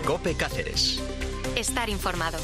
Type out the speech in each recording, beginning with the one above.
COPE Cáceres. Estar informado.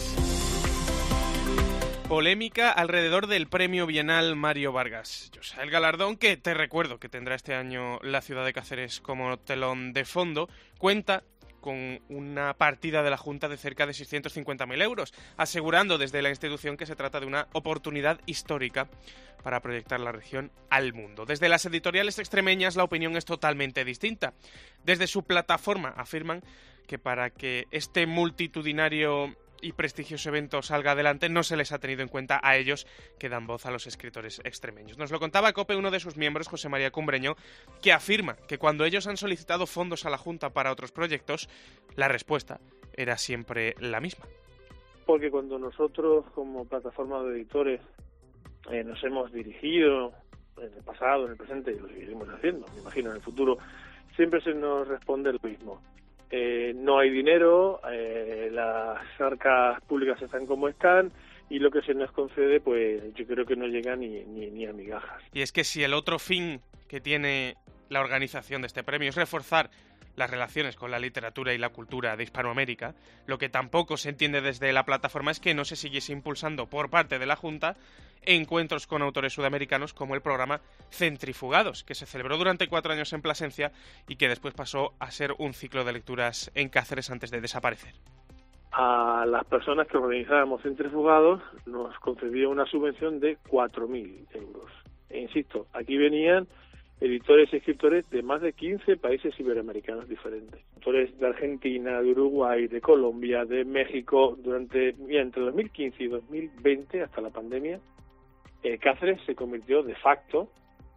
Polémica alrededor del Premio Bienal Mario Vargas Llosa. El galardón, que te recuerdo que tendrá este año la ciudad de Cáceres como telón de fondo, cuenta con una partida de la Junta de cerca de 650.000 euros, asegurando desde la institución que se trata de una oportunidad histórica para proyectar la región al mundo. Desde las editoriales extremeñas la opinión es totalmente distinta. Desde su plataforma afirman que para que este multitudinario y prestigioso evento salga adelante, no se les ha tenido en cuenta a ellos que dan voz a los escritores extremeños. Nos lo contaba COPE uno de sus miembros, José María Cumbreño, que afirma que cuando ellos han solicitado fondos a la Junta para otros proyectos, la respuesta era siempre la misma. Porque cuando nosotros, como plataforma de editores, nos hemos dirigido en el pasado, en el presente, y lo seguiremos haciendo, me imagino, en el futuro, siempre se nos responde lo mismo. No hay dinero, las arcas públicas están como están y lo que se nos concede, pues yo creo que no llega ni a migajas. Y es que si el otro fin que tiene la organización de este premio es reforzar las relaciones con la literatura y la cultura de Hispanoamérica, lo que tampoco se entiende desde la plataforma es que no se siguiese impulsando por parte de la Junta encuentros con autores sudamericanos como el programa Centrifugados, que se celebró durante 4 años en Plasencia y que después pasó a ser un ciclo de lecturas en Cáceres antes de desaparecer. A las personas que organizábamos Centrifugados nos concedía una subvención de 4.000 euros. E insisto, aquí venían editores y escritores de más de 15 países iberoamericanos diferentes. Autores de Argentina, de Uruguay, de Colombia, de México. Entre 2015 y 2020, hasta la pandemia, Cáceres se convirtió de facto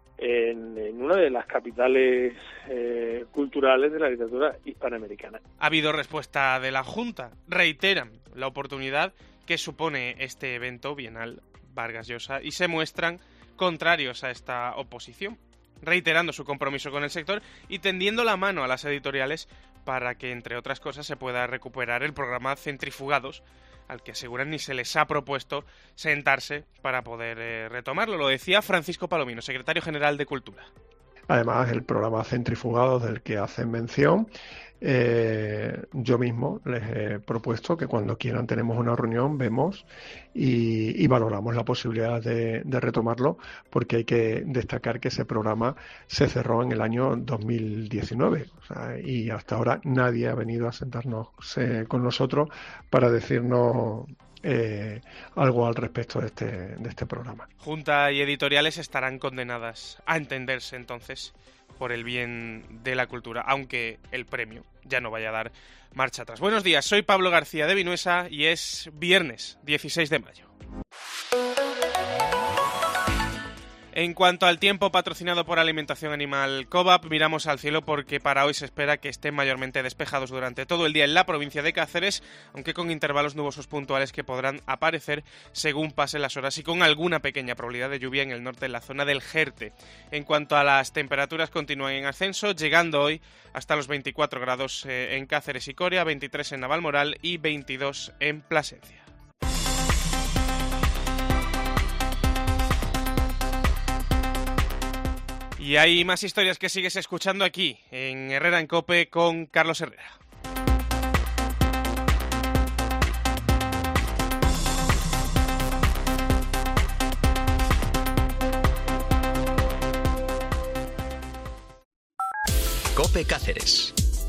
en una de las capitales culturales de la literatura hispanoamericana. Ha habido respuesta de la Junta. Reiteran la oportunidad que supone este evento bienal Vargas Llosa y se muestran contrarios a esta oposición, reiterando su compromiso con el sector y tendiendo la mano a las editoriales para que, entre otras cosas, se pueda recuperar el programa Centrifugados, al que aseguran ni se les ha propuesto sentarse para poder retomarlo. Lo decía Francisco Palomino, secretario general de Cultura. Además, el programa Centrifugados del que hacen mención, yo mismo les he propuesto que cuando quieran tenemos una reunión, vemos y valoramos la posibilidad de retomarlo, porque hay que destacar que ese programa se cerró en el año 2019, o sea, y hasta ahora nadie ha venido a sentarnos con nosotros para decirnos algo al respecto de este programa. Junta y editoriales estarán condenadas a entenderse entonces por el bien de la cultura, aunque el premio ya no vaya a dar marcha atrás. Buenos días, soy Pablo García de Vinuesa y es viernes 16 de mayo. En cuanto al tiempo, patrocinado por Alimentación Animal Covap, miramos al cielo porque para hoy se espera que estén mayormente despejados durante todo el día en la provincia de Cáceres, aunque con intervalos nubosos puntuales que podrán aparecer según pasen las horas y con alguna pequeña probabilidad de lluvia en el norte, en la zona del Jerte. En cuanto a las temperaturas, continúan en ascenso, llegando hoy hasta los 24 grados en Cáceres y Coria, 23 en Navalmoral y 22 en Plasencia. Y hay más historias que sigues escuchando aquí, en Herrera en COPE, con Carlos Herrera. COPE Cáceres.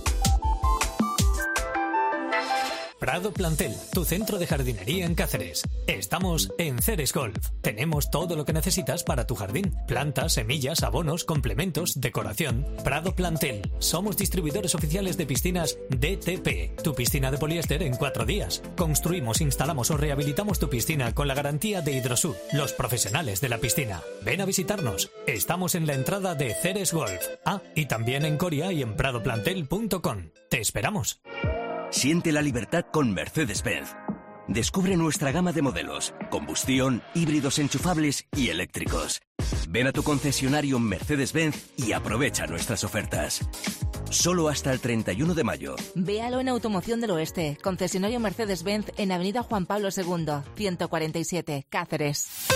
Prado Plantel, tu centro de jardinería en Cáceres. Estamos en Ceres Golf. Tenemos todo lo que necesitas para tu jardín. Plantas, semillas, abonos, complementos, decoración. Prado Plantel. Somos distribuidores oficiales de piscinas DTP. Tu piscina de poliéster en 4 días. Construimos, instalamos o rehabilitamos tu piscina con la garantía de Hidrosud, los profesionales de la piscina. Ven a visitarnos. Estamos en la entrada de Ceres Golf. Y también en Coria y en pradoplantel.com. Te esperamos. Siente la libertad con Mercedes-Benz. Descubre nuestra gama de modelos, combustión, híbridos enchufables y eléctricos. Ven a tu concesionario Mercedes-Benz y aprovecha nuestras ofertas. Solo hasta el 31 de mayo. Véalo en Automoción del Oeste, concesionario Mercedes-Benz en Avenida Juan Pablo II, 147, Cáceres.